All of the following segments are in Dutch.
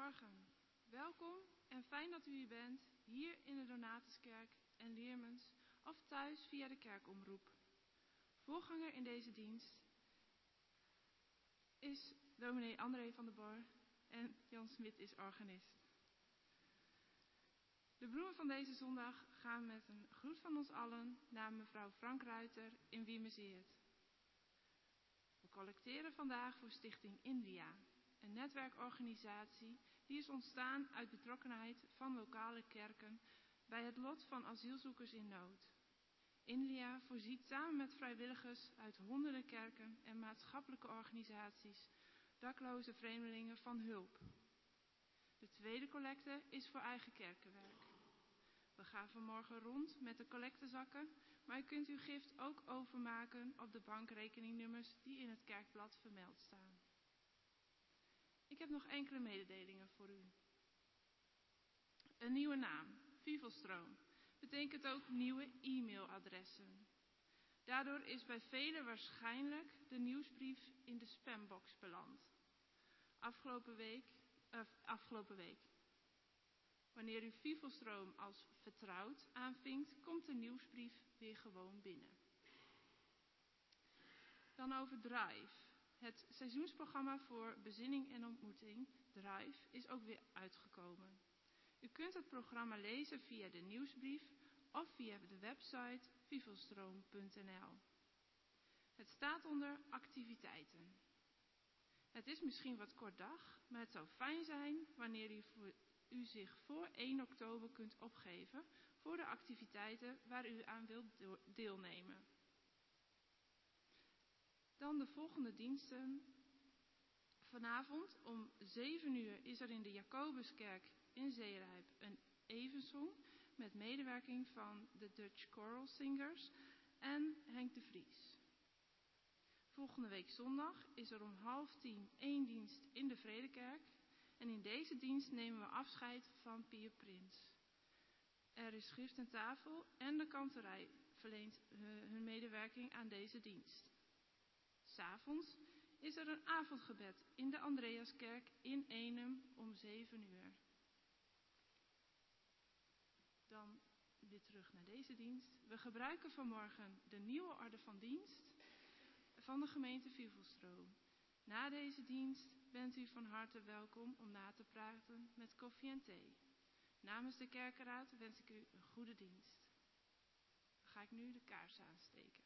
Goedemorgen, welkom en fijn dat u hier bent, hier in de Donatuskerk en Leermens of thuis via de kerkomroep. Voorganger in deze dienst is dominee André van der Bar en Jan Smit is organist. De bloemen van deze zondag gaan met een groet van ons allen naar mevrouw Frank Ruiter in Wiemerzeerd. We collecteren vandaag voor Stichting India, een netwerkorganisatie die is ontstaan uit betrokkenheid van lokale kerken bij het lot van asielzoekers in nood. India voorziet samen met vrijwilligers uit honderden kerken en maatschappelijke organisaties dakloze vreemdelingen van hulp. De tweede collecte is voor eigen kerkenwerk. We gaan vanmorgen rond met de collectezakken, maar u kunt uw gift ook overmaken op de bankrekeningnummers die in het kerkblad vermeld staan. Ik heb nog enkele mededelingen voor u. Een nieuwe naam, Vivelstroom, betekent ook nieuwe e-mailadressen. Daardoor is bij velen waarschijnlijk de nieuwsbrief in de spambox beland. Afgelopen week. Wanneer u Vivelstroom als vertrouwd aanvinkt, komt de nieuwsbrief weer gewoon binnen. Dan over Drive. Het seizoensprogramma voor bezinning en ontmoeting, Drive, is ook weer uitgekomen. U kunt het programma lezen via de nieuwsbrief of via de website vivelstroom.nl. Het staat onder activiteiten. Het is misschien wat kort dag, maar het zou fijn zijn wanneer u zich voor 1 oktober kunt opgeven voor de activiteiten waar u aan wilt deelnemen. Dan de volgende diensten. Vanavond om 7 uur is er in de Jacobuskerk in Zeerijp een evensong met medewerking van de Dutch Choral Singers en Henk de Vries. Volgende week zondag is er om 9:30 één dienst in de Vredekerk en in deze dienst nemen we afscheid van Pier Prins. Er is schrift en tafel en de kantorij verleent hun medewerking aan deze dienst. 'S Avonds is er een avondgebed in de Andreaskerk in Eenum om 7 uur. Dan weer terug naar deze dienst. We gebruiken vanmorgen de nieuwe orde van dienst van de gemeente Vivelstroom. Na deze dienst bent u van harte welkom om na te praten met koffie en thee. Namens de kerkenraad wens ik u een goede dienst. Dan ga ik nu de kaars aansteken.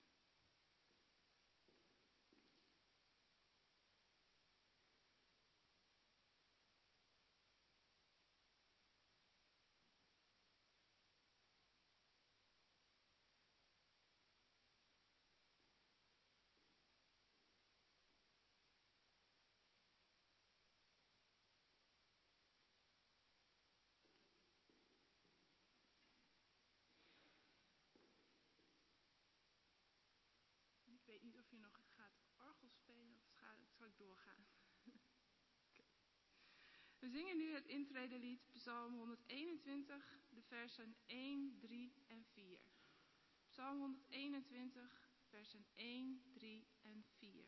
Ik weet niet of je nog gaat orgel spelen of zal ik doorgaan. Okay. We zingen nu het intredelied Psalm 121, de versen 1, 3 en 4. Psalm 121, versen 1, 3 en 4.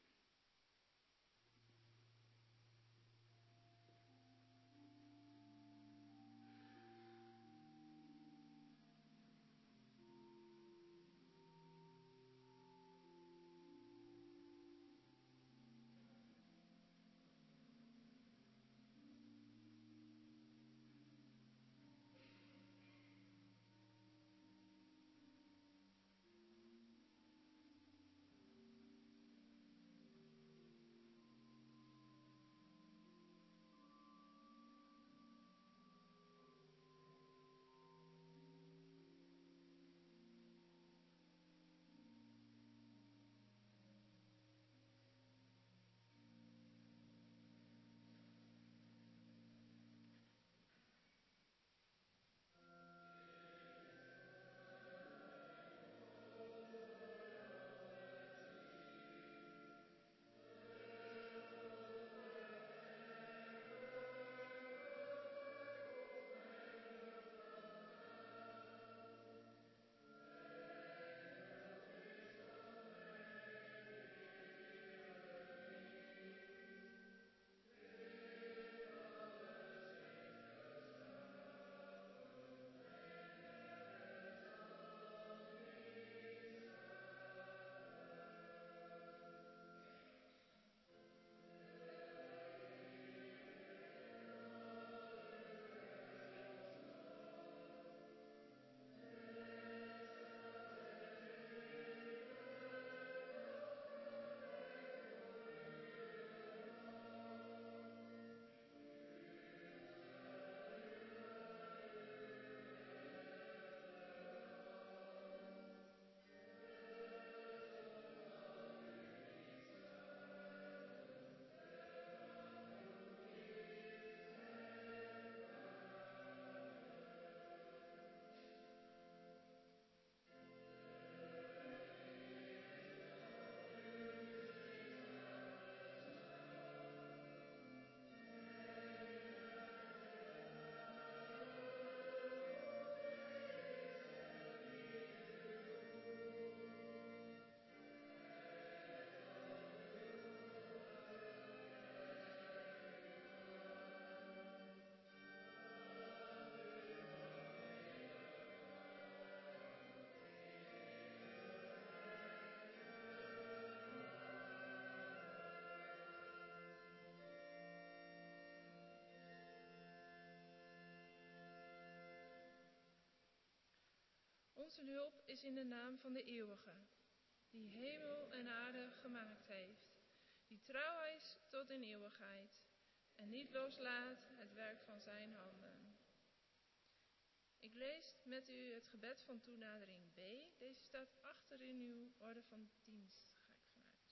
Onze hulp is in de naam van de Eeuwige, die hemel en aarde gemaakt heeft, die trouw is tot in eeuwigheid en niet loslaat het werk van zijn handen. Ik lees met u het gebed van toenadering B. Deze staat achter in uw orde van dienst, ga ik vanuit.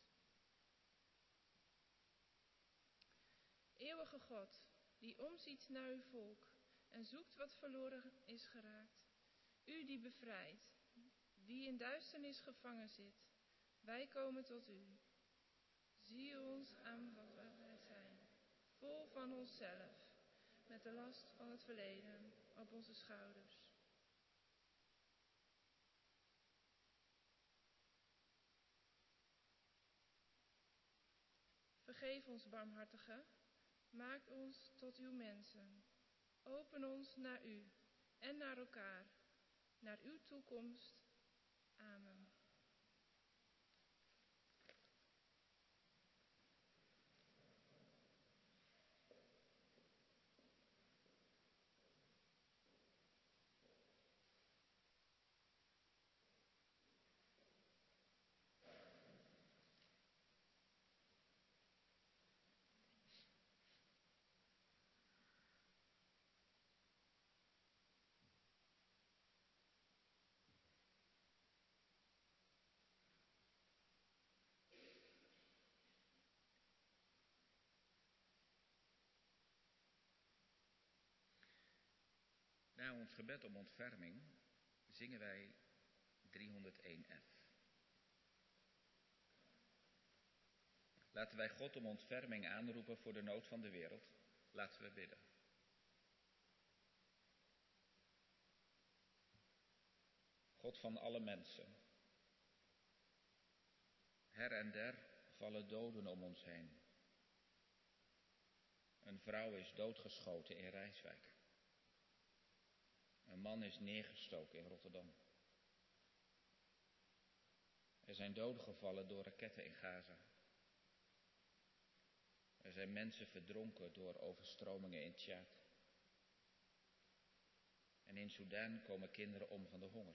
Eeuwige God, die omziet naar uw volk en zoekt wat verloren is geraakt. U die bevrijdt, wie in duisternis gevangen zit, wij komen tot u. Zie ons aan wat wij zijn, vol van onszelf, met de last van het verleden op onze schouders. Vergeef ons, barmhartige, maak ons tot uw mensen. Open ons naar u en naar elkaar, naar uw toekomst. Amen. Na ons gebed om ontferming zingen wij 301f. Laten wij God om ontferming aanroepen voor de nood van de wereld. Laten we bidden. God van alle mensen. Her en der vallen doden om ons heen. Een vrouw is doodgeschoten in Rijswijk. Een man is neergestoken in Rotterdam. Er zijn doden gevallen door raketten in Gaza. Er zijn mensen verdronken door overstromingen in Tjaad. En in Soedan komen kinderen om van de honger.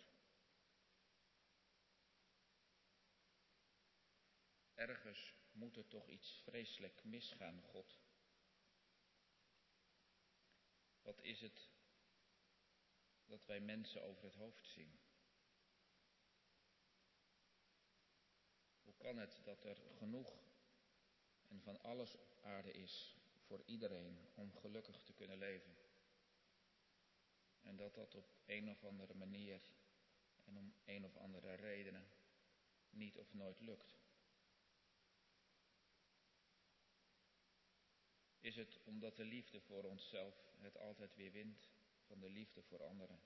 Ergens moet er toch iets vreselijk misgaan, God. Wat is het dat wij mensen over het hoofd zien? Hoe kan het dat er genoeg en van alles op aarde is voor iedereen om gelukkig te kunnen leven? En dat dat op een of andere manier en om een of andere redenen niet of nooit lukt? Is het omdat de liefde voor onszelf het altijd weer wint van de liefde voor anderen?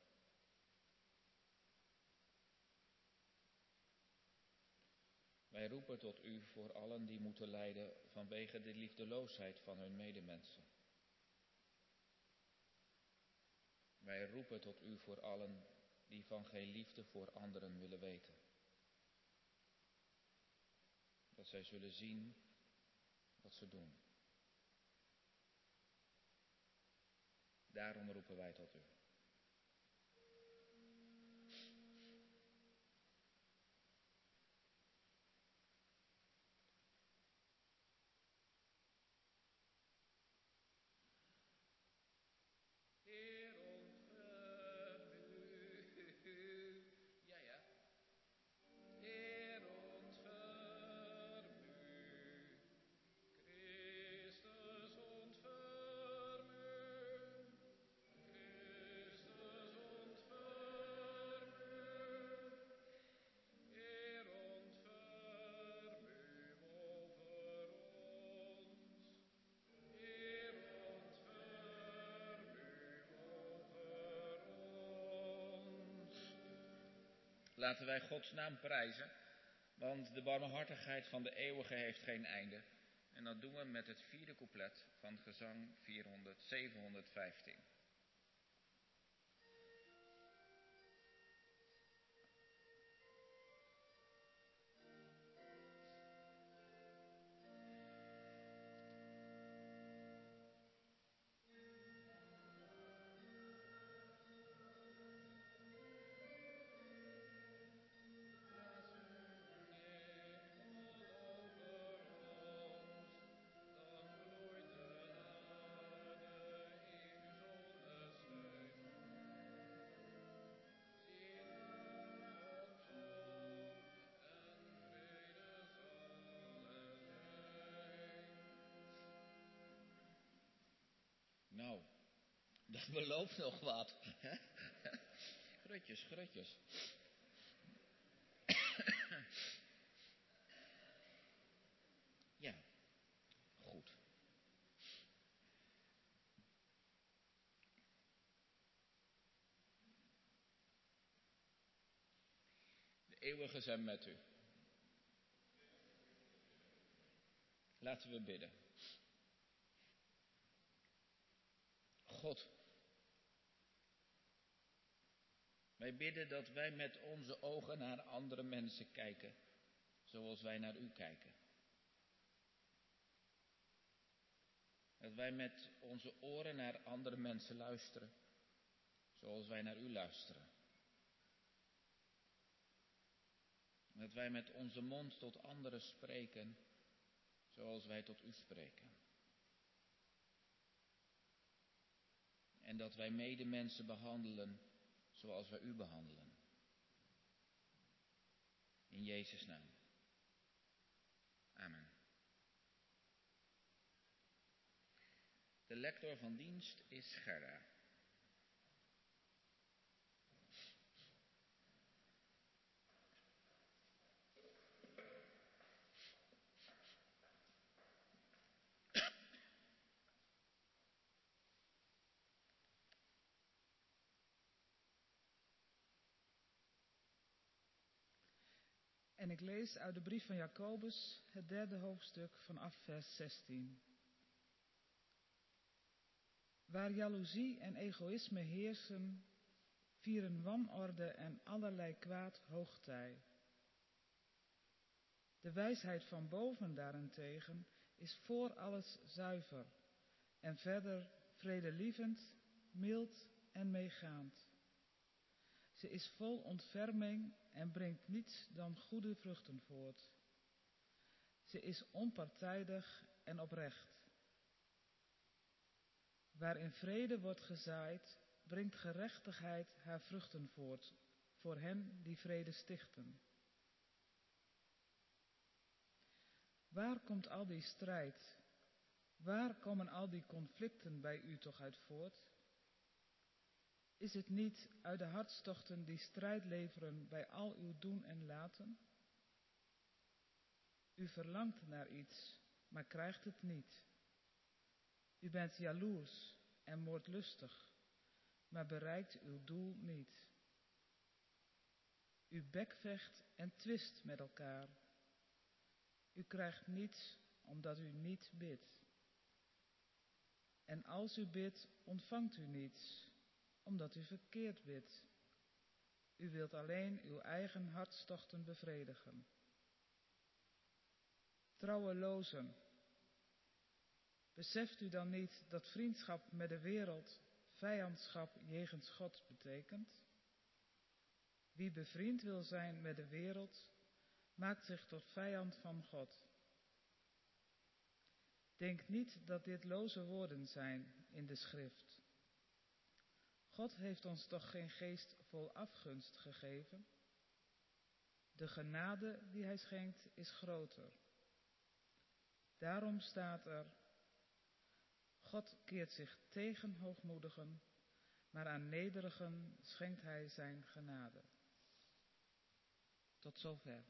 Wij roepen tot u voor allen die moeten lijden vanwege de liefdeloosheid van hun medemensen. Wij roepen tot u voor allen die van geen liefde voor anderen willen weten. Dat zij zullen zien wat ze doen. Daarom roepen wij tot u. Laten wij Gods naam prijzen, want de barmhartigheid van de eeuwige heeft geen einde. En dat doen we met het 4e couplet van gezang 715. Dat belooft nog wat. Grutjes. Ja, goed. De eeuwige zijn met u. Laten we bidden. God, wij bidden dat wij met onze ogen naar andere mensen kijken, zoals wij naar u kijken. Dat wij met onze oren naar andere mensen luisteren, zoals wij naar u luisteren. Dat wij met onze mond tot anderen spreken, zoals wij tot u spreken. En dat wij medemensen behandelen, zoals wij u behandelen. In Jezus' naam. Amen. De lector van dienst is Gerda. En ik lees uit de brief van Jacobus, het 3e hoofdstuk vanaf vers 16. Waar jaloezie en egoïsme heersen, vieren wanorde en allerlei kwaad hoogtij. De wijsheid van boven daarentegen is voor alles zuiver en verder vredelievend, mild en meegaand. Ze is vol ontferming en brengt niets dan goede vruchten voort. Ze is onpartijdig en oprecht. Waarin vrede wordt gezaaid, brengt gerechtigheid haar vruchten voort, voor hen die vrede stichten. Waar komt al die strijd? Waar komen al die conflicten bij u toch uit voort? Is het niet uit de hartstochten die strijd leveren bij al uw doen en laten? U verlangt naar iets, maar krijgt het niet. U bent jaloers en moordlustig, maar bereikt uw doel niet. U bekvecht en twist met elkaar. U krijgt niets omdat u niet bidt. En als u bidt, ontvangt u niets, omdat u verkeerd bidt. U wilt alleen uw eigen hartstochten bevredigen. Trouwelozen, beseft u dan niet dat vriendschap met de wereld vijandschap jegens God betekent? Wie bevriend wil zijn met de wereld, maakt zich tot vijand van God. Denk niet dat dit loze woorden zijn in de schrift. God heeft ons toch geen geest vol afgunst gegeven? De genade die hij schenkt is groter. Daarom staat er: God keert zich tegen hoogmoedigen, maar aan nederigen schenkt hij zijn genade. Tot zover.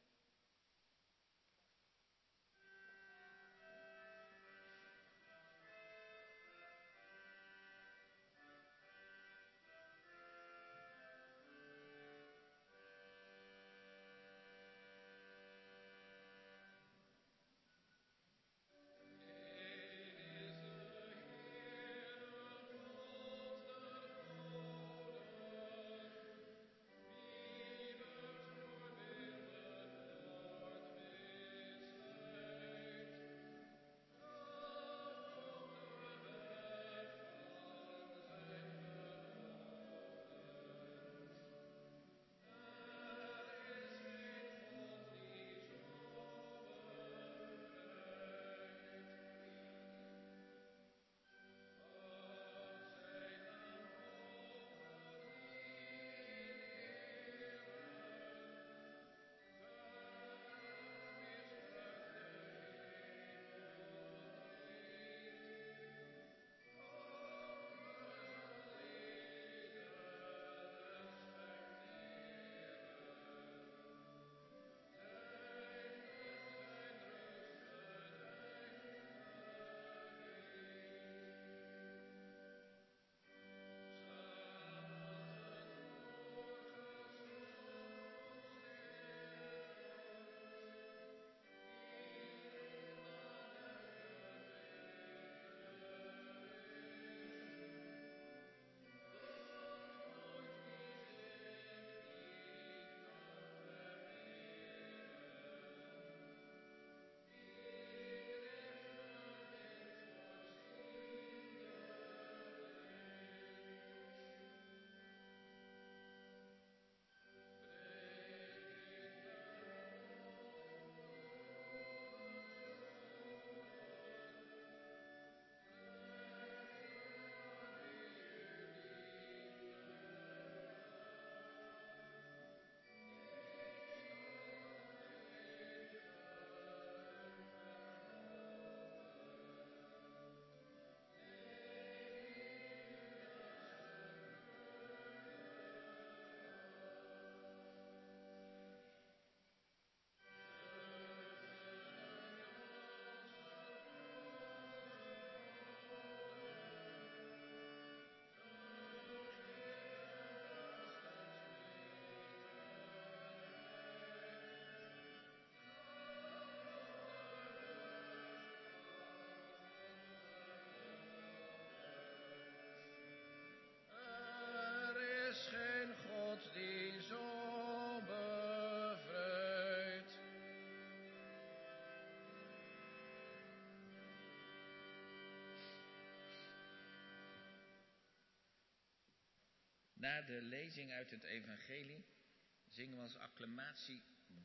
Na de lezing uit het evangelie zingen we als acclamatie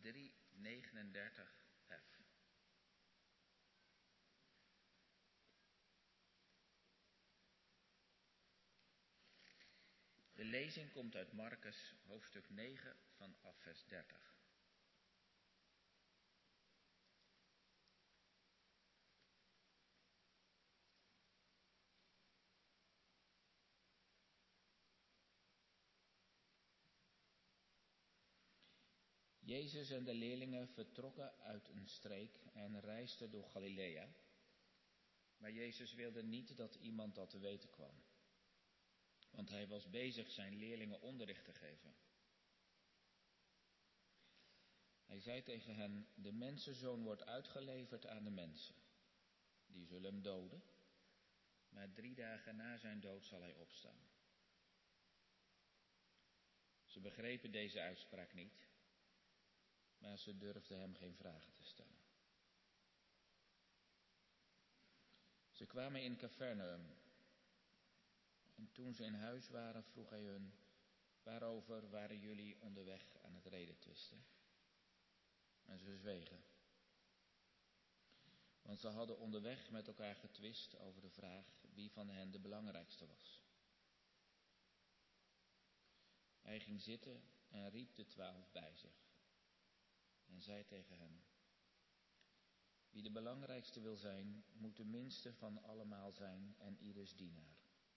339F. De lezing komt uit Marcus, hoofdstuk 9, vanaf vers 30. Jezus en de leerlingen vertrokken uit een streek en reisden door Galilea. Maar Jezus wilde niet dat iemand dat te weten kwam, want hij was bezig zijn leerlingen onderricht te geven. Hij zei tegen hen: de mensenzoon wordt uitgeleverd aan de mensen. Die zullen hem doden, maar 3 dagen na zijn dood zal hij opstaan. Ze begrepen deze uitspraak niet, maar ze durfden hem geen vragen te stellen. Ze kwamen in Capernaum. En toen ze in huis waren, vroeg hij hun: waarover waren jullie onderweg aan het redetwisten? En ze zwegen. Want ze hadden onderweg met elkaar getwist over de vraag wie van hen de belangrijkste was. Hij ging zitten en riep de 12 bij zich. En zei tegen hen: wie de belangrijkste wil zijn, moet de minste van allemaal zijn en ieders dienaar.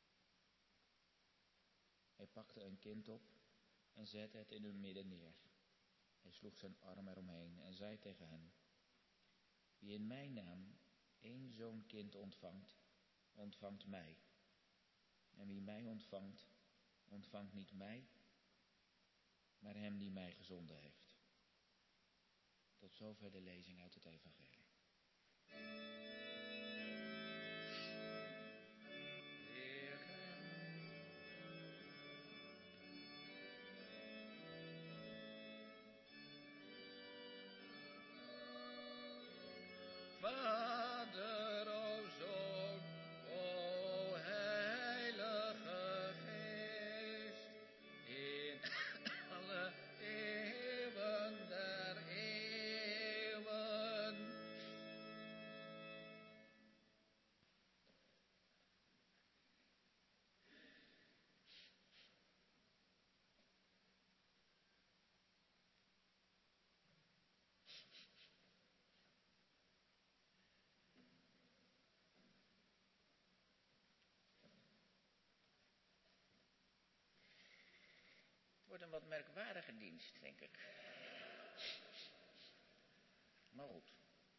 Hij pakte een kind op en zette het in hun midden neer. Hij sloeg zijn arm eromheen en zei tegen hen: wie in mijn naam 1 zo'n kind ontvangt, ontvangt mij. En wie mij ontvangt, ontvangt niet mij, maar hem die mij gezonden heeft. Tot zover de lezing uit het evangelie. Vader, o Zoon, o Heilige Geest, in alle eeuwen der eeuwen. Het wordt een wat merkwaardige dienst, denk ik. Maar goed.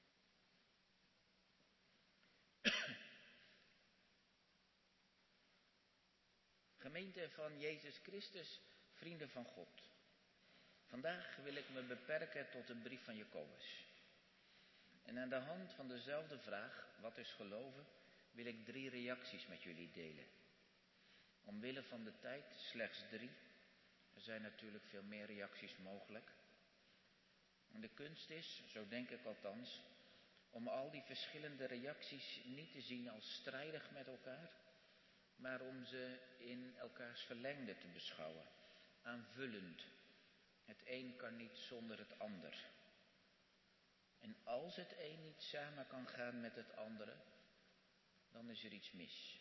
Gemeente van Jezus Christus, vrienden van God. Vandaag wil ik me beperken tot de brief van Jacobus. En aan de hand van dezelfde vraag, wat is geloven, wil ik 3 reacties met jullie delen. Omwille van de tijd slechts 3. Er zijn natuurlijk veel meer reacties mogelijk. En de kunst is, zo denk ik althans, om al die verschillende reacties niet te zien als strijdig met elkaar, maar om ze in elkaars verlengde te beschouwen, aanvullend. Het een kan niet zonder het ander. En als het een niet samen kan gaan met het andere, dan is er iets mis.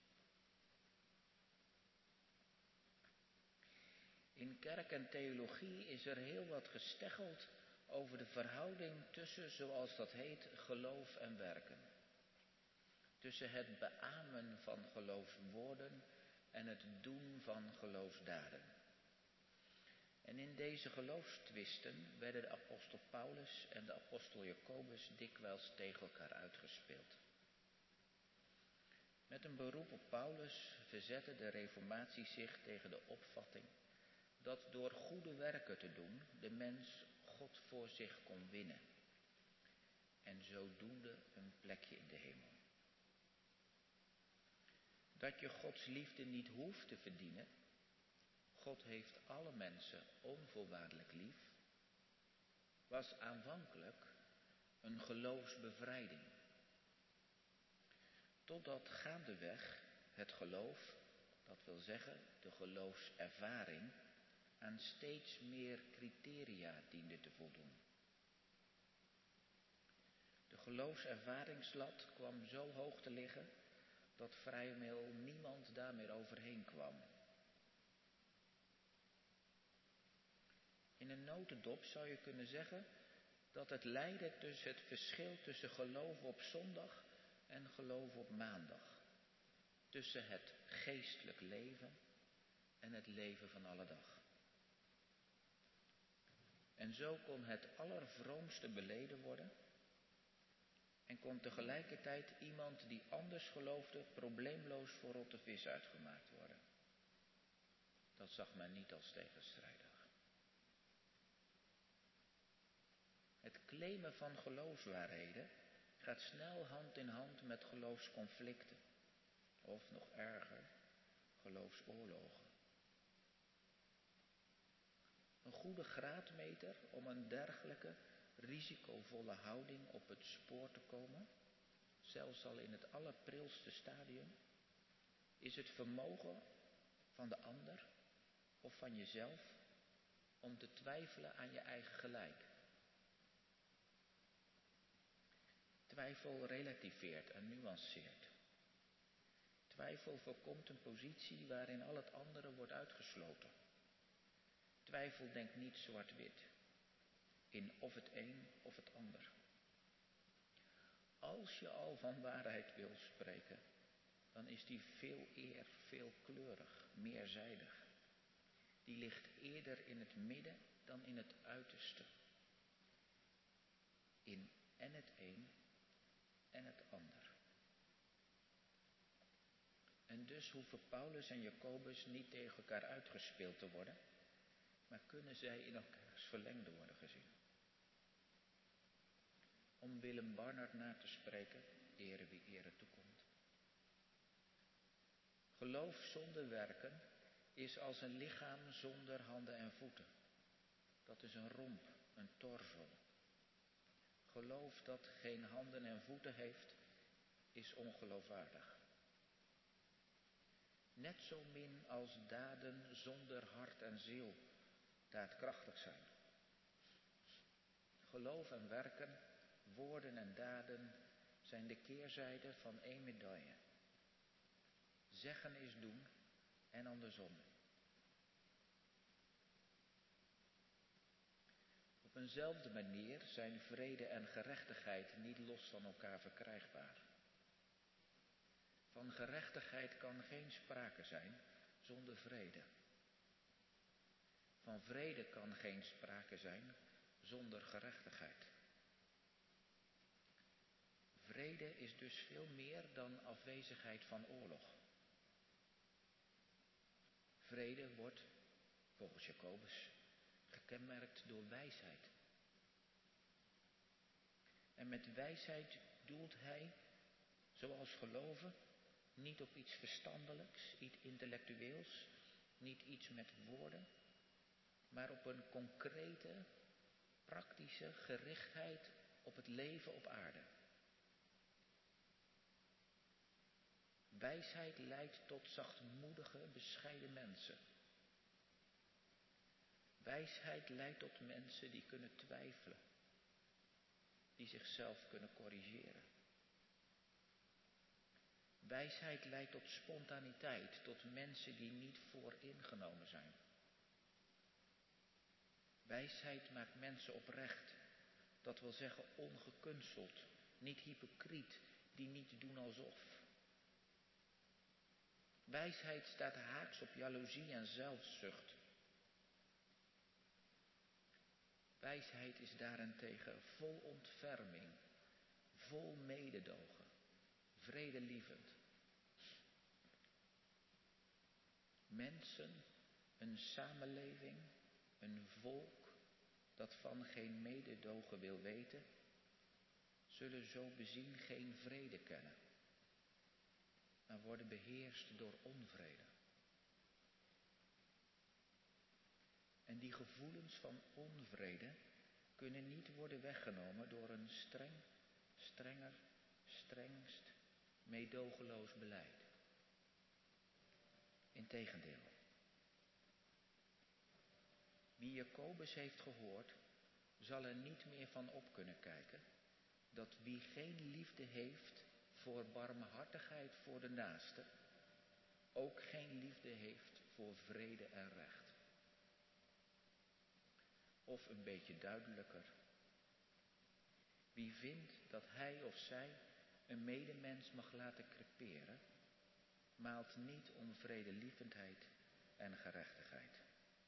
In kerk en theologie is er heel wat gesteggeld over de verhouding tussen, zoals dat heet, geloof en werken. Tussen het beamen van geloofswoorden en het doen van geloofsdaden. En in deze geloofstwisten werden de apostel Paulus en de apostel Jacobus dikwijls tegen elkaar uitgespeeld. Met een beroep op Paulus verzette de reformatie zich tegen de opvatting dat door goede werken te doen de mens God voor zich kon winnen en zodoende een plekje in de hemel. Dat je Gods liefde niet hoeft te verdienen, God heeft alle mensen onvoorwaardelijk lief, was aanvankelijk een geloofsbevrijding. Totdat gaandeweg het geloof dat wil zeggen de geloofservaring, aan steeds meer criteria diende te voldoen. De geloofservaringslat kwam zo hoog te liggen dat vrijwel niemand daar meer overheen kwam. In een notendop zou je kunnen zeggen dat het leidde tussen het verschil tussen geloven op zondag en geloven op maandag. Tussen het geestelijk leven en het leven van alle dag. En zo kon het allervroomste beleden worden en kon tegelijkertijd iemand die anders geloofde probleemloos voor rotte vis uitgemaakt worden. Dat zag men niet als tegenstrijdig. Het claimen van geloofswaarheden gaat snel hand in hand met geloofsconflicten. Of nog erger, geloofsoorlogen. Een goede graadmeter om een dergelijke risicovolle houding op het spoor te komen, zelfs al in het allerprilste stadium, is het vermogen van de ander of van jezelf om te twijfelen aan je eigen gelijk. Twijfel relativeert en nuanceert. Twijfel voorkomt een positie waarin al het andere wordt uitgesloten. Twijfel denkt niet zwart-wit, in of het een of het ander. Als je al van waarheid wil spreken, dan is die veel eer veelkleurig, meerzijdig. Die ligt eerder in het midden dan in het uiterste. In en het een en het ander. En dus hoeven Paulus en Jacobus niet tegen elkaar uitgespeeld te worden, maar kunnen zij in elkaars verlengde worden gezien. Om Willem Barnard na te spreken, ere wie ere toekomt. Geloof zonder werken is als een lichaam zonder handen en voeten. Dat is een romp, een torso. Geloof dat geen handen en voeten heeft, is ongeloofwaardig. Net zo min als daden zonder hart en ziel daadkrachtig zijn. Geloof en werken, woorden en daden zijn de keerzijde van één medaille. Zeggen is doen en andersom. Op eenzelfde manier zijn vrede en gerechtigheid niet los van elkaar verkrijgbaar. Van gerechtigheid kan geen sprake zijn zonder vrede. Van vrede kan geen sprake zijn zonder gerechtigheid. Vrede is dus veel meer dan afwezigheid van oorlog. Vrede wordt, volgens Jacobus, gekenmerkt door wijsheid. En met wijsheid doelt hij, zoals geloven, niet op iets verstandelijks, iets intellectueels, niet iets met woorden, maar op een concrete, praktische gerichtheid op het leven op aarde. Wijsheid leidt tot zachtmoedige, bescheiden mensen. Wijsheid leidt tot mensen die kunnen twijfelen, die zichzelf kunnen corrigeren. Wijsheid leidt tot spontaniteit, tot mensen die niet vooringenomen zijn. Wijsheid maakt mensen oprecht, dat wil zeggen ongekunsteld, niet hypocriet, die niet doen alsof. Wijsheid staat haaks op jaloezie en zelfzucht. Wijsheid is daarentegen vol ontferming, vol mededogen, vredelievend. Mensen, een samenleving, een volk dat van geen mededogen wil weten, zullen zo bezien geen vrede kennen, maar worden beheerst door onvrede. En die gevoelens van onvrede kunnen niet worden weggenomen door een strengst, meedogenloos beleid. Integendeel. Wie Jacobus heeft gehoord, zal er niet meer van op kunnen kijken dat wie geen liefde heeft voor barmhartigheid voor de naaste, ook geen liefde heeft voor vrede en recht. Of een beetje duidelijker. Wie vindt dat hij of zij een medemens mag laten creperen, maalt niet om vredelievendheid en gerechtigheid.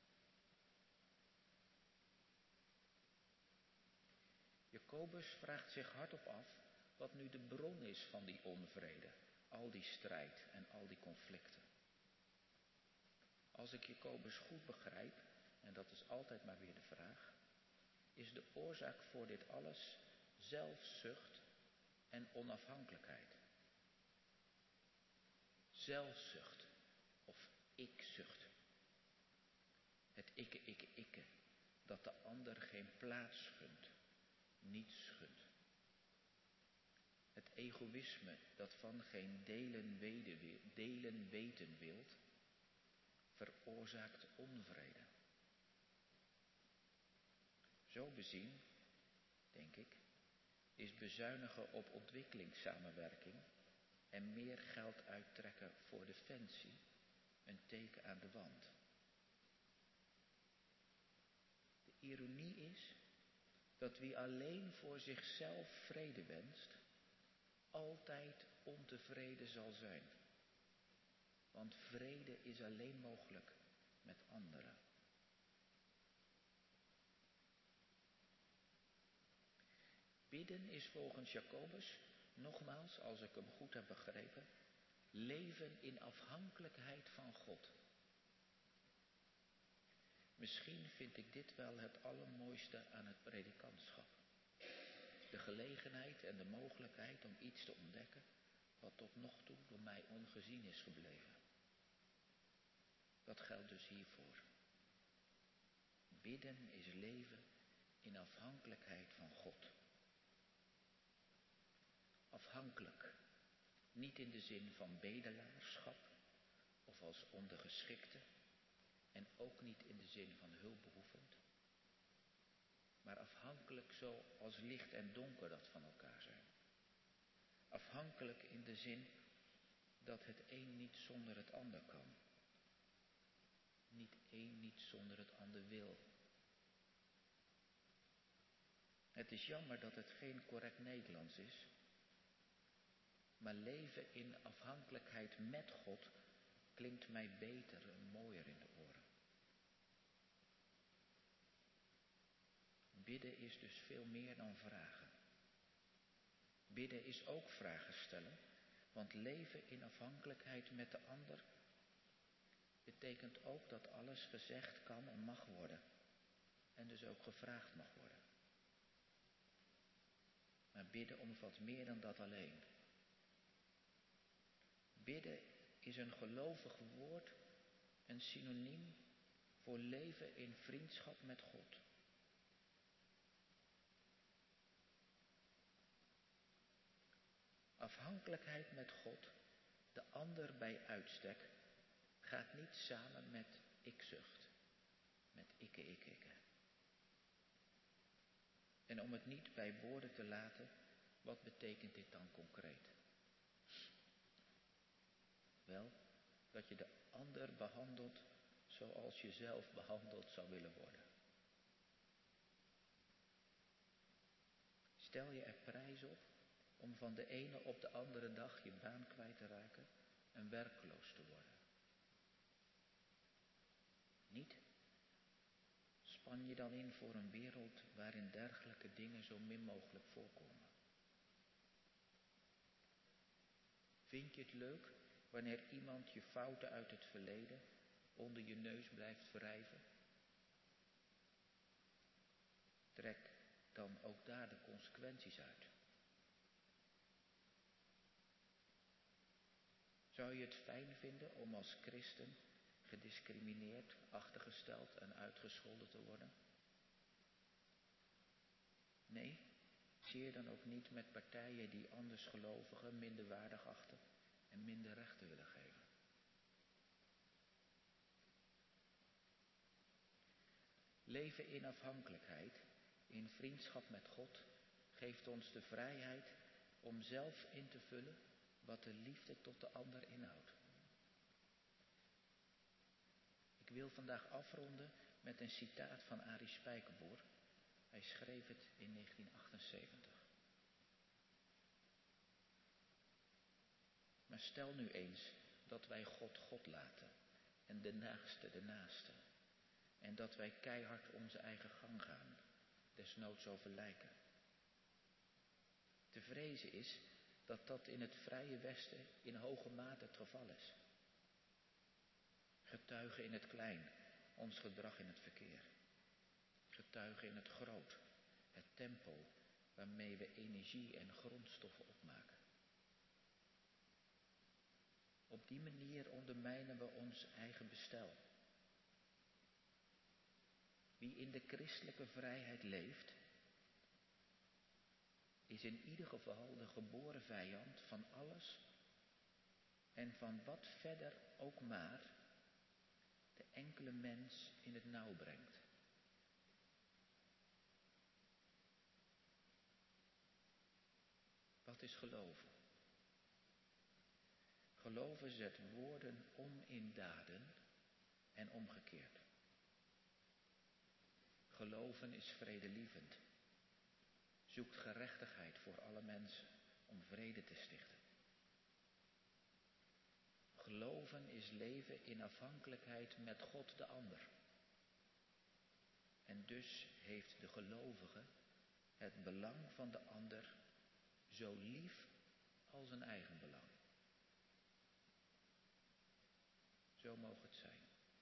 Jacobus vraagt zich hardop af wat nu de bron is van die onvrede, al die strijd en al die conflicten. Als ik Jacobus goed begrijp, en dat is altijd maar weer de vraag, is de oorzaak voor dit alles zelfzucht en onafhankelijkheid. Zelfzucht of ikzucht. Het ikke, dat de ander geen plaats gunt, niets gunt. Het egoïsme dat van geen delen weten wilt, veroorzaakt onvrede. Zo bezien, denk ik, is bezuinigen op ontwikkelingssamenwerking en meer geld uittrekken voor defensie een teken aan de wand. De ironie is dat wie alleen voor zichzelf vrede wenst, altijd ontevreden zal zijn. Want vrede is alleen mogelijk met anderen. Bidden is volgens Jacobus, nogmaals als ik hem goed heb begrepen, leven in afhankelijkheid van God. Misschien vind ik dit wel het allermooiste aan het predikantschap. De gelegenheid en de mogelijkheid om iets te ontdekken wat tot nog toe door mij ongezien is gebleven. Dat geldt dus hiervoor. Bidden is leven in afhankelijkheid van God. Afhankelijk, niet in de zin van bedelaarschap of als ondergeschikte en ook niet in de zin van hulpbehoevend, maar afhankelijk zoals licht en donker dat van elkaar zijn. Afhankelijk in de zin dat het een niet zonder het ander kan. Niet één niet zonder het ander wil. Het is jammer dat het geen correct Nederlands is, maar leven in afhankelijkheid met God klinkt mij beter en mooier in de oren. Bidden is dus veel meer dan vragen. Bidden is ook vragen stellen, want leven in afhankelijkheid met de ander betekent ook dat alles gezegd kan en mag worden en dus ook gevraagd mag worden. Maar bidden omvat meer dan dat alleen. Bidden is een gelovig woord, een synoniem voor leven in vriendschap met God. Afhankelijkheid met God, de ander bij uitstek, gaat niet samen met ikzucht, met ikke. En om het niet bij woorden te laten, wat betekent dit dan concreet? Wel, dat je de ander behandelt zoals je zelf behandeld zou willen worden. Stel je er prijs op om van de ene op de andere dag je baan kwijt te raken en werkloos te worden? Niet? Span je dan in voor een wereld waarin dergelijke dingen zo min mogelijk voorkomen? Vind je het leuk wanneer iemand je fouten uit het verleden onder je neus blijft wrijven? Trek dan ook daar de consequenties uit. Zou je het fijn vinden om als christen gediscrimineerd, achtergesteld en uitgescholden te worden? Nee, zeer dan ook niet met partijen die andersgelovigen minderwaardig achten en minder rechten willen geven. Leven in afhankelijkheid, in vriendschap met God, geeft ons de vrijheid om zelf in te vullen wat de liefde tot de ander inhoudt. Ik wil vandaag afronden met een citaat van Arie Spijkerboer. Hij schreef het in 1978. Maar stel nu eens dat wij God God laten en de naaste de naaste. En dat wij keihard onze eigen gang gaan, desnoods over lijken. Te vrezen is dat dat in het vrije Westen in hoge mate het geval is. Getuigen in het klein, ons gedrag in het verkeer. Getuigen in het groot, het tempo waarmee we energie en grondstoffen opmaken. Op die manier ondermijnen we ons eigen bestel. Wie in de christelijke vrijheid leeft, is in ieder geval de geboren vijand van alles en van wat verder ook maar de enkele mens in het nauw brengt. Wat is geloven? Geloven zet woorden om in daden en omgekeerd. Geloven is vredelievend. Zoekt gerechtigheid voor alle mensen om vrede te stichten. Geloven is leven in afhankelijkheid met God de ander. En dus heeft de gelovige het belang van de ander zo lief als een eigen belang. Zo mogen het zijn.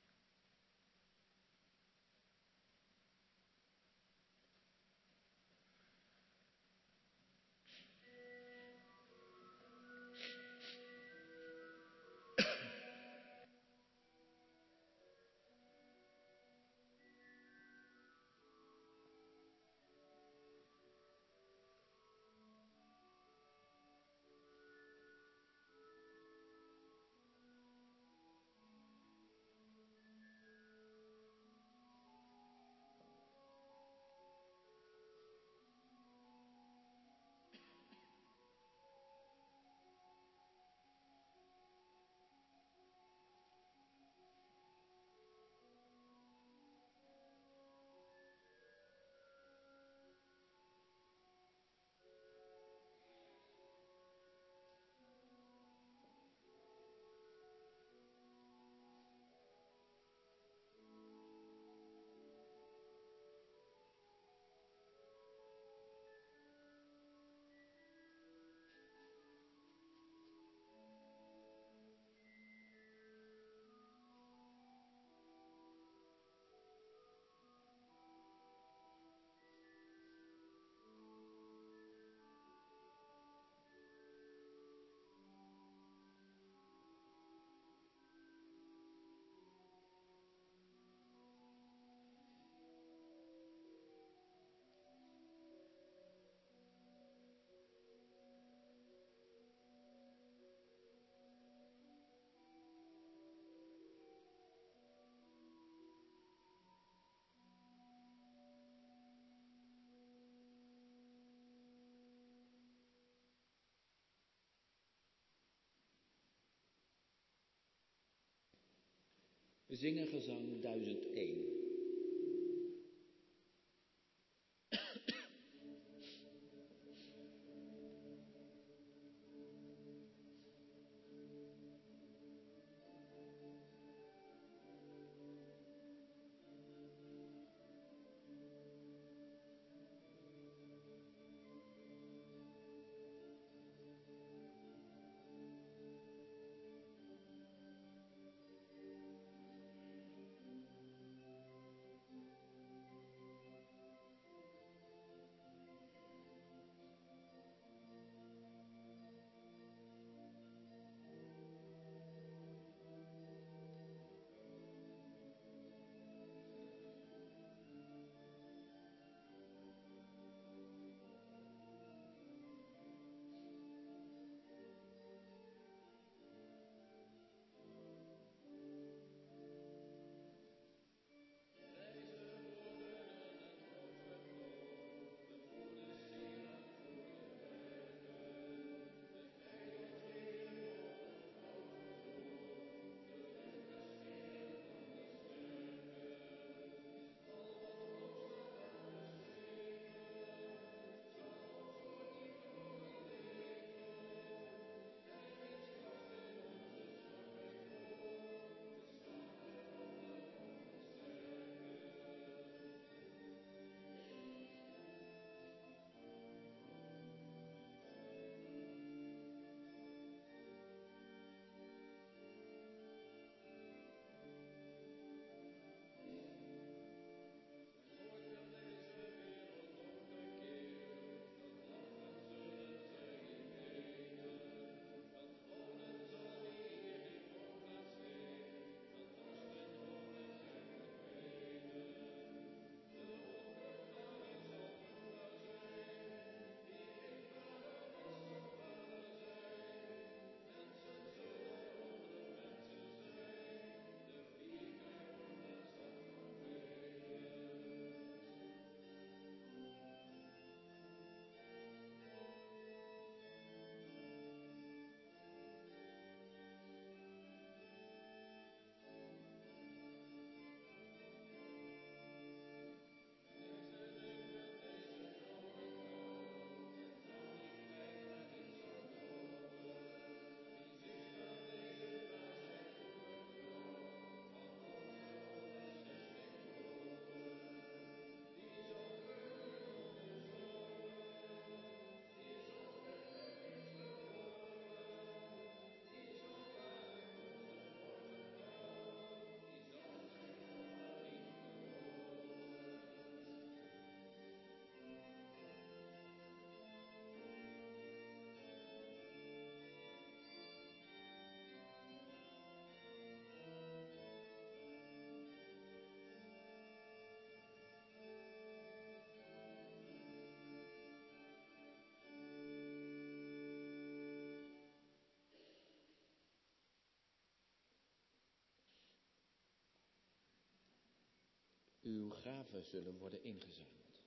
We zingen gezang 1001. Uw gaven zullen worden ingezameld.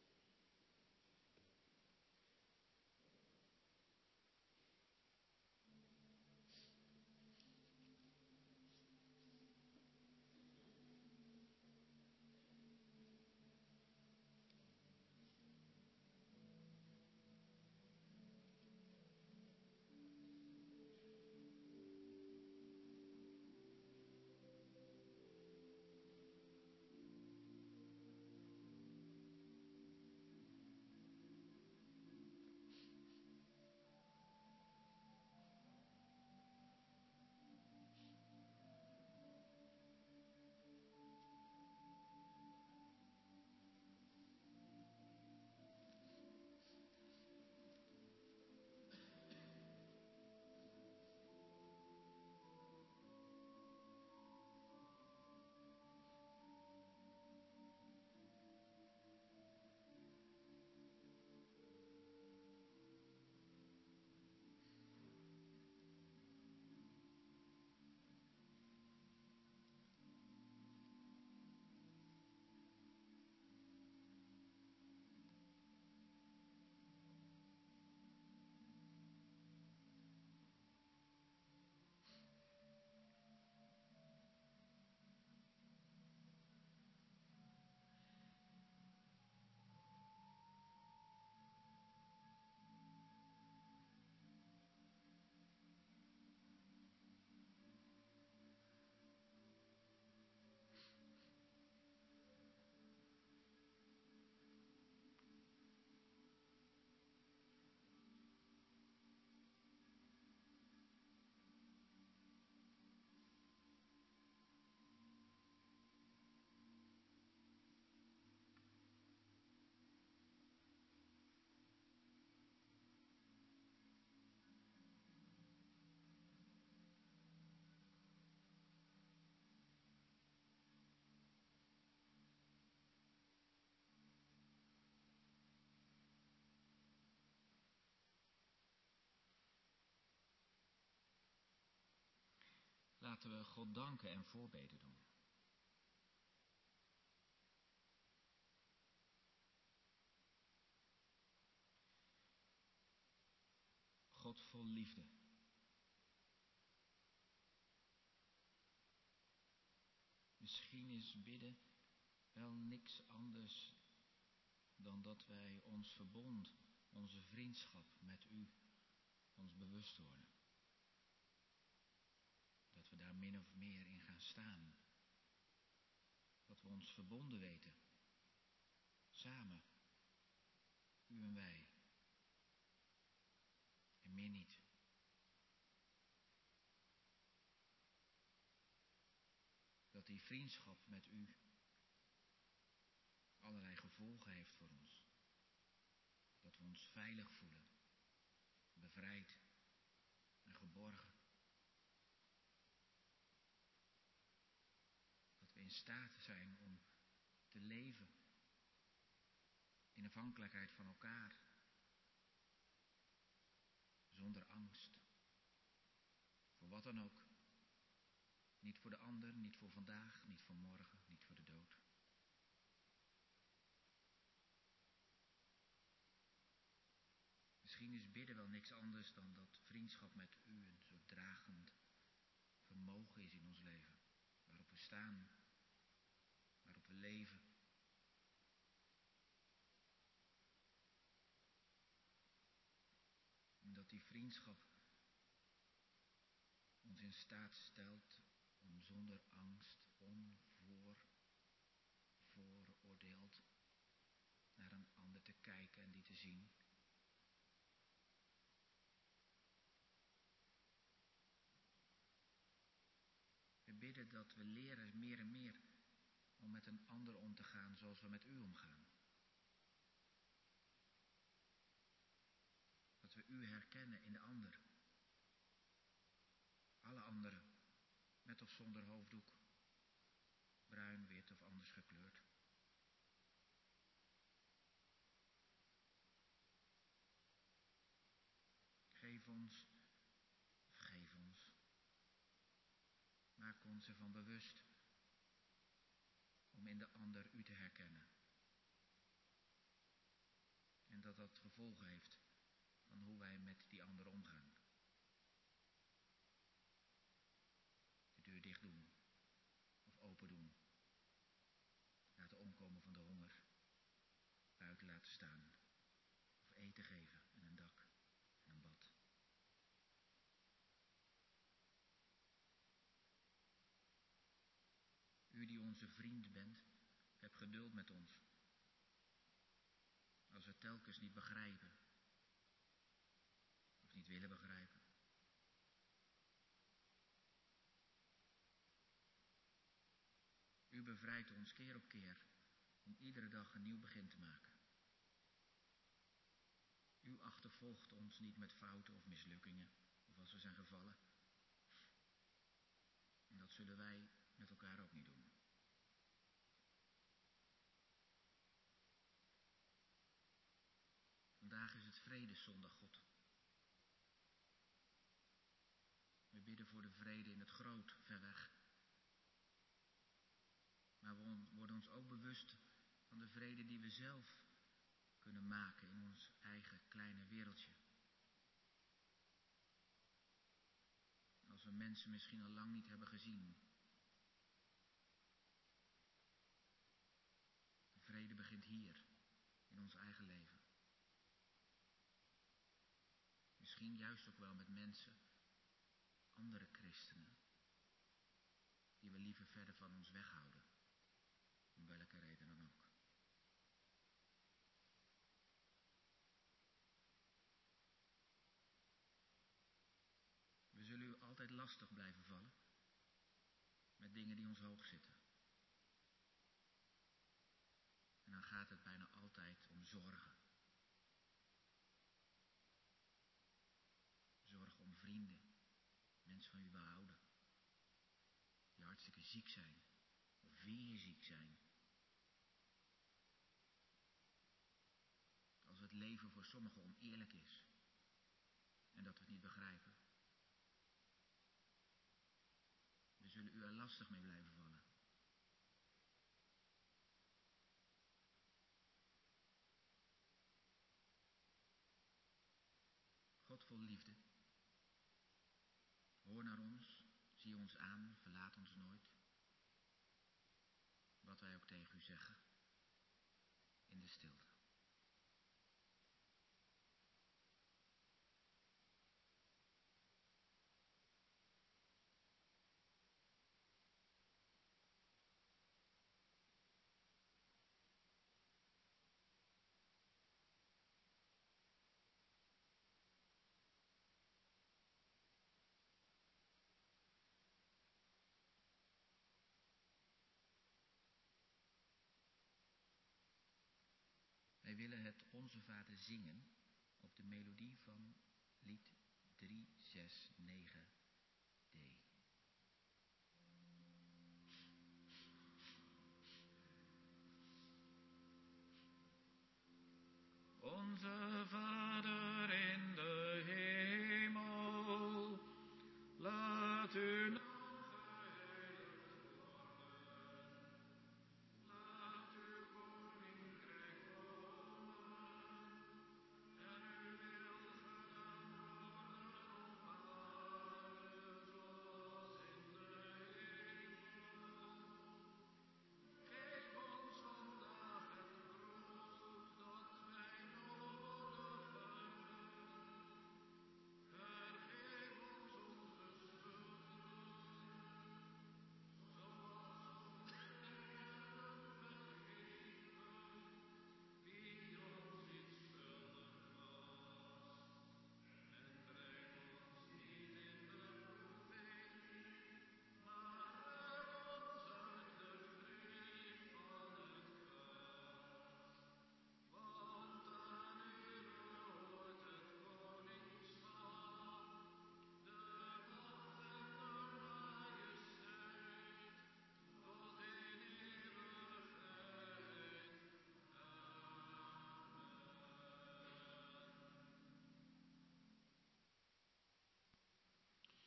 Laten we God danken en voorbeden doen. God vol liefde. Misschien is bidden wel niks anders dan dat wij ons verbond, onze vriendschap met u, ons bewust worden. Dat we daar min of meer in gaan staan. Dat we ons verbonden weten. Samen. U en wij. En meer niet. Dat die vriendschap met u allerlei gevolgen heeft voor ons. Dat we ons veilig voelen. Bevrijd en geborgen. Dat we in staat zijn om te leven in afhankelijkheid van elkaar. Zonder angst. Voor wat dan ook. Niet voor de ander, niet voor vandaag, niet voor morgen, niet voor de dood. Misschien is bidden wel niks anders dan dat vriendschap met u een soort dragend vermogen is in ons leven. Waarop we staan, waarop we leven. En dat die vriendschap ons in staat stelt om zonder angst, onvooroordeeld naar een ander te kijken en die te zien. We bidden dat we leren meer en meer om met een ander om te gaan zoals we met u omgaan. Dat we u herkennen in de ander. Alle anderen, met of zonder hoofddoek, bruin, wit of anders gekleurd. Vergeef ons. Maak ons ervan bewust om om in de ander u te herkennen. En dat dat gevolgen heeft van hoe wij met die ander omgaan. De deur dicht doen of open doen. Laten omkomen van de honger. Buiten laten staan. Of eten geven en een dak en een bad. U die onze vriend bent, heb geduld met ons. Als we telkens niet begrijpen. Of niet willen begrijpen. U bevrijdt ons keer op keer om iedere dag een nieuw begin te maken. U achtervolgt ons niet met fouten of mislukkingen, of als we zijn gevallen. En dat zullen wij met elkaar ook niet doen. Vandaag is het vredeszondag, God. We bidden voor de vrede in het groot, ver weg. Maar we worden ons ook bewust van de vrede die we zelf kunnen maken in ons eigen kleine wereldje. Als we mensen misschien al lang niet hebben gezien. De vrede begint hier, in ons eigen leven. Misschien juist ook wel met mensen, andere christenen, die we liever verder van ons weghouden. Om welke reden dan ook. We zullen u altijd lastig blijven vallen. Met dingen die ons hoog zitten. En dan gaat het bijna altijd om zorgen. Zorgen om vrienden. Mensen van wie we houden. Die hartstikke ziek zijn. Of weer ziek zijn. Als het leven voor sommigen oneerlijk is. En dat we het niet begrijpen. We zullen u er lastig mee blijven vallen. God vol liefde. Hoor naar ons, zie ons aan, verlaat ons nooit. Wat wij ook tegen u zeggen. In de stilte. Wij willen het Onze Vader zingen op de melodie van lied 369D. Onze Vader in de hemel, laat uw naam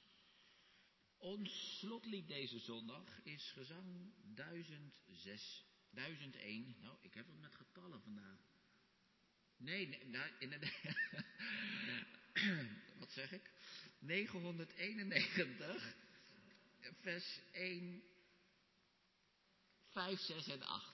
Ons slotlied deze zondag is gezang 1006. 1001. Nou, ik heb het met getallen vandaag. Nee, nou, inderdaad. Wat zeg ik? 991, vers 1, 5, 6 en 8.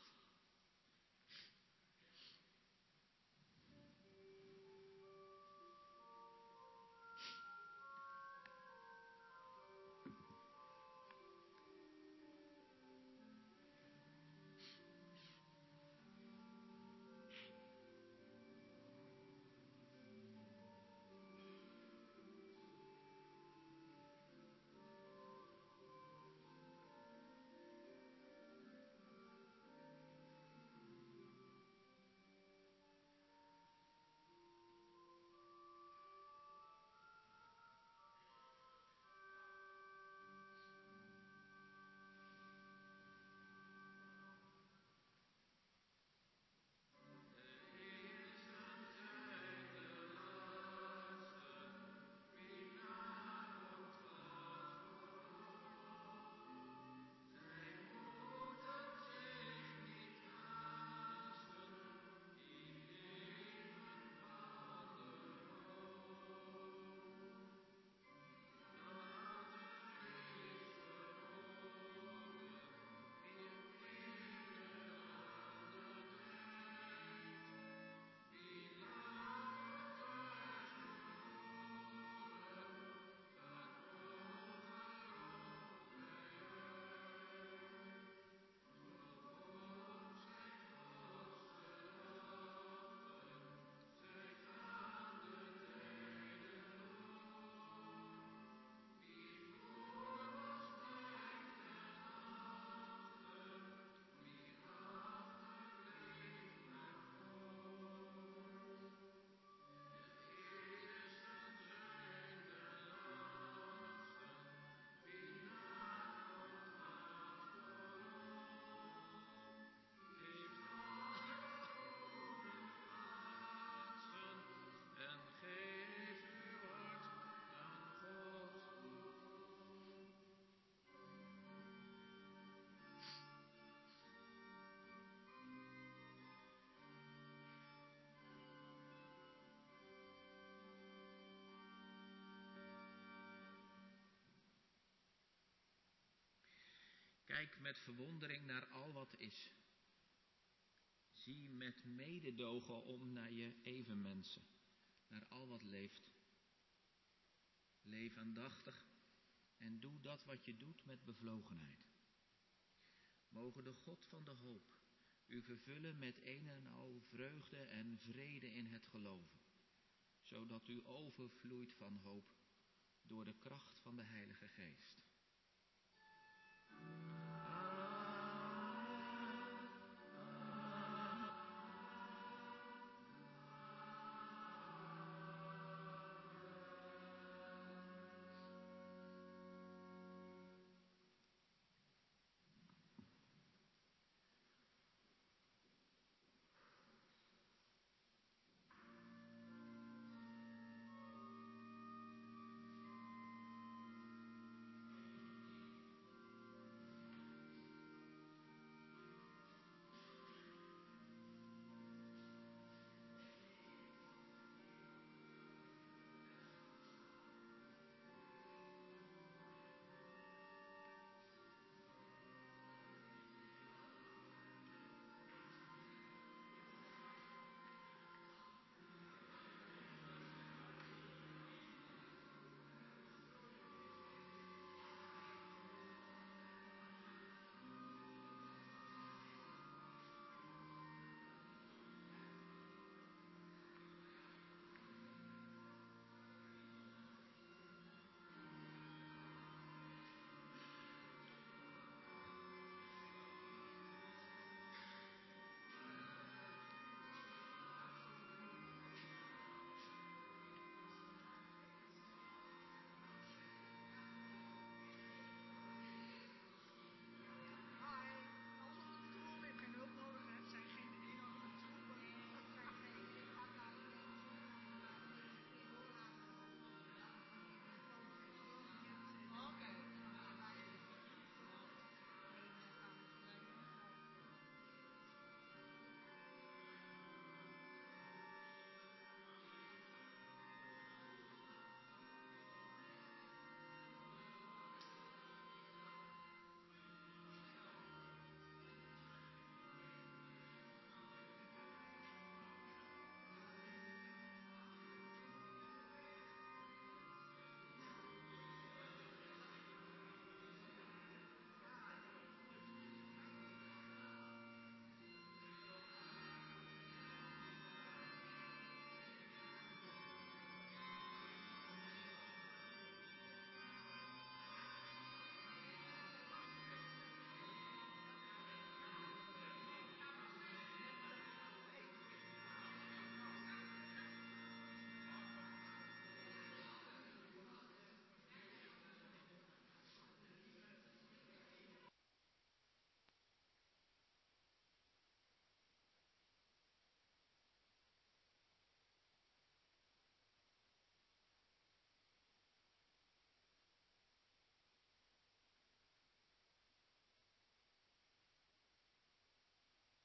Kijk met verwondering naar al wat is. Zie met mededogen om naar je evenmensen, naar al wat leeft. Leef aandachtig en doe dat wat je doet met bevlogenheid. Mogen de God van de hoop u vervullen met een en al vreugde en vrede in het geloven, zodat u overvloeit van hoop door de kracht van de Heilige Geest.